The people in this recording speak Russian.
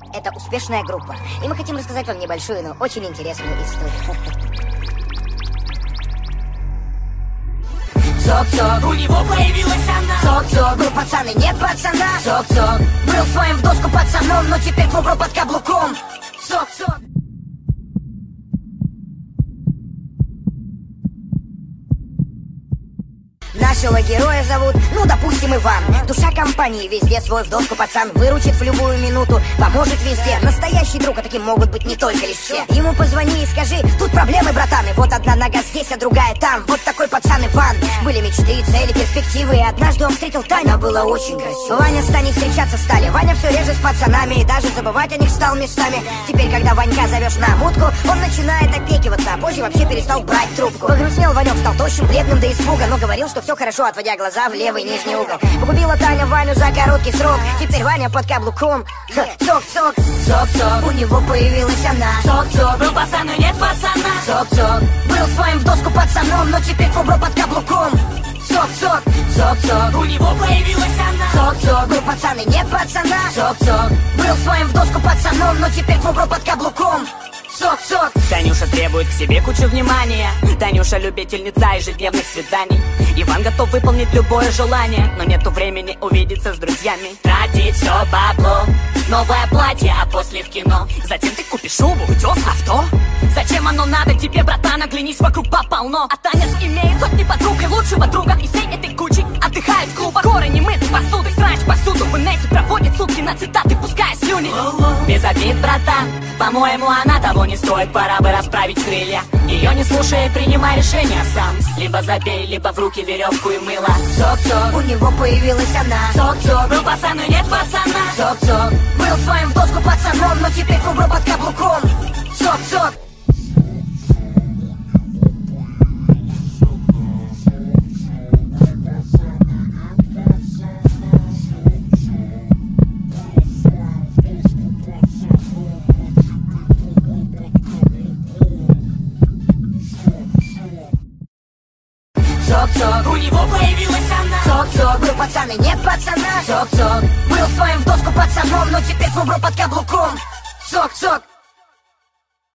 это успешная группа. И мы хотим рассказать вам небольшую, но очень интересную историю. Цок-цок, у него появилась она. Цок-цок, был пацан и нет пацана. Цок-цок, был своим в доску пацаном, но теперь клуб под каблуком. Цок-цок. Нашего героя зовут, ну допустим, Иван. Душа компании, везде свой в доску пацан. Выручит в любую минуту, поможет везде. Настоящий друг, а таким могут быть не только лишь все. Ему позвони и скажи, тут проблемы, братан. И вот одна нога здесь, а другая там. Вот такой пацан Иван. Были мечты, цели, перспективы. И однажды он встретил Таню, было очень красиво. Ваня с Таней встречаться стали. Ваня все реже с пацанами, и даже забывать о них стал местами. Теперь, когда Ванька зовешь на мутку, он начинает опекиваться, а позже вообще перестал брать трубку. Погрустнел Ванек, стал тощим, бледным до испуга, но говорил, что все хорошо, отводя глаза в левый нижний угол. Погубила Таня Ваню за короткий срок. Теперь Ваня под каблуком. Цок-цок, цок-цок, у него появилась она. Цок-цок, был пацан и нет пацана. Цок-цок, был своим в доску пацаном, но теперь клуб под каблуком. Цок-цок, цок-цок, у него появилась она. Цок-цок, был пацан и нет пацана. Цок-цок, был своим в доску пацаном, но теперь клуб под каблуком. Цок-цок. Танюша требует к себе кучу внимания. Танюша любительница ежедневных свиданий. Иван готов выполнить любое желание, но нету времени увидеться с друзьями. Тратить все бабло, новое платье, а после в кино. Затем ты купишь шубу, уйдешь в авто. Зачем оно надо тебе, братан? Оглянись, вокруг баб полно. А Таня имеет сотни подруг и лучшего друга. И всей этой кучей отдыхает в клубах. Горы не мыты посудой, срач посуду в инете проводит сутки на цитаты, пускай слюни. Без обид, братан, по-моему, она того не стоит. Пора бы расправить крылья. Ее не слушай, принимай решение сам. Либо забей, либо в руки веревку и мыло. Цок-цок, у него появилась она. Цок-цок, был пацан и нет пацана. Цок-цок, был своим в доску пацаном, но теперь клуб под каблуком. Цок-цок. Цок-цок, у него появилась она. Цок-цок, был пацан и нет пацана. Цок-цок, был своим в доску пацаном, но теперь клуб под каблуком. Цок-цок.